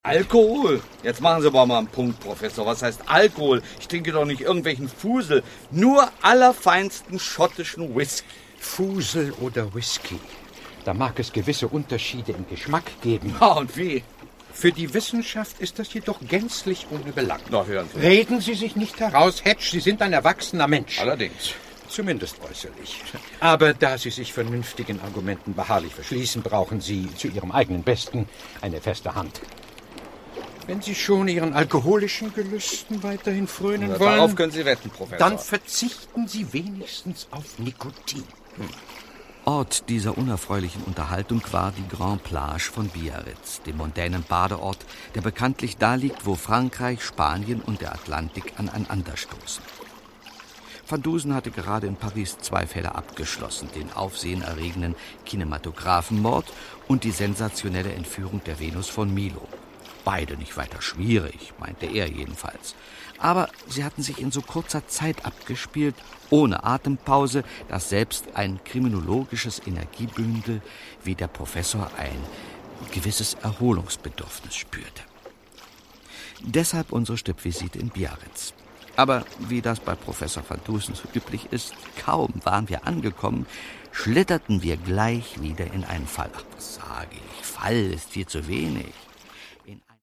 Alkohol? Jetzt machen Sie aber mal einen Punkt, Professor. Was heißt Alkohol? Ich trinke doch nicht irgendwelchen Fusel. Nur allerfeinsten schottischen Whisky. Fusel oder Whisky? Da mag es gewisse Unterschiede im Geschmack geben. Ja, und wie? Für die Wissenschaft ist das jedoch gänzlich ohne Belang. Na, hören Sie. Reden Sie sich nicht heraus, Hedge. Sie sind ein erwachsener Mensch. Allerdings. Zumindest äußerlich. Aber da Sie sich vernünftigen Argumenten beharrlich verschließen, brauchen Sie zu Ihrem eigenen Besten eine feste Hand. Wenn Sie schon Ihren alkoholischen Gelüsten weiterhin frönen wollen... Darauf können Sie wetten, Professor. Dann verzichten Sie wenigstens auf Nikotin. Ort dieser unerfreulichen Unterhaltung war die Grande Plage von Biarritz, dem mondänen Badeort, der bekanntlich da liegt, wo Frankreich, Spanien und der Atlantik aneinanderstoßen. Van Dusen hatte gerade in Paris 2 Fälle abgeschlossen, den aufsehenerregenden Kinematographenmord und die sensationelle Entführung der Venus von Milo. Beide nicht weiter schwierig, meinte er jedenfalls. Aber sie hatten sich in so kurzer Zeit abgespielt, ohne Atempause, dass selbst ein kriminologisches Energiebündel wie der Professor ein gewisses Erholungsbedürfnis spürte. Deshalb unsere Stippvisite in Biarritz. Aber wie das bei Professor Van Dusen so üblich ist, kaum waren wir angekommen, schlitterten wir gleich wieder in einen Fall. Ach, was sage ich, Fall ist viel zu wenig.